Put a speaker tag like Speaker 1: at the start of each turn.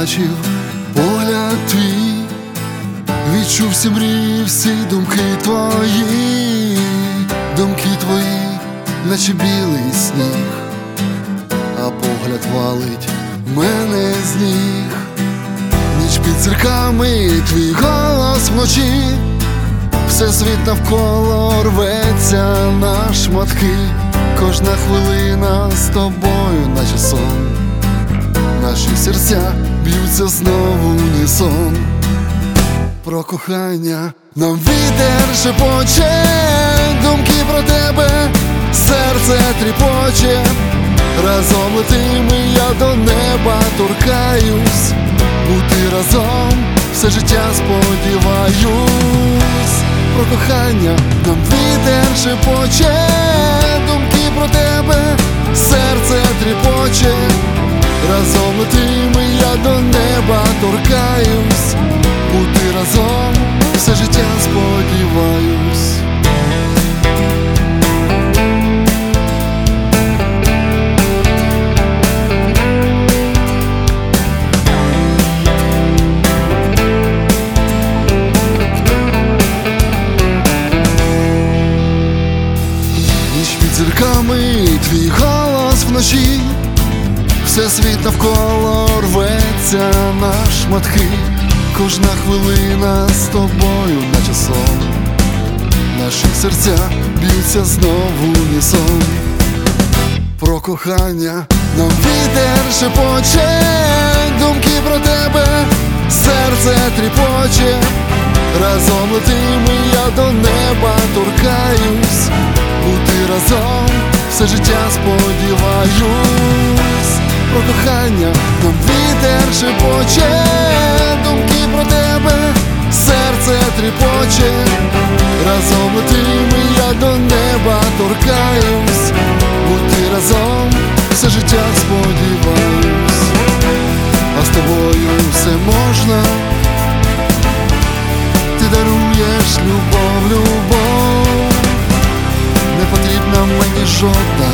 Speaker 1: побачив погляд твій, відчув всі мрії, всі думки твої, наче білий сніг, а погляд валить мене з ніг. Ніч під зірками, твій голос вночі, всесвіт навколо рветься на шматки. Кожна хвилина з тобою, наче сон, наші серця б'ються знову в унісон. Про кохання нам вітер шепоче, думки про тебе, серце тріпоче. Разом летим і я до неба торкаюсь, бути разом все життя сподіваюсь. Про кохання нам вітер шепоче, думки про тебе, серце тріпоче. Разом летим і я до неба торкаюсь, бути разом все життя сподіваюсь. Ніч під зірками, твій голос вночі, всесвіт навколо рветься на шматки. Кожна хвилина з тобою, наче сон, наші серця б'ються знову в унісон. Про кохання нам вітер шепоче, думки про тебе, серце тріпоче. Разом летим і я до неба торкаюсь, бути разом все життя сподіваюсь. Про кохання нам вітер шепоче, думки про тебе, серце тріпоче. Разом летим і я до неба торкаюсь, бути разом все життя сподіваюсь. А з тобою все можна, ти даруєш любов, любов. Не потрібна мені жодна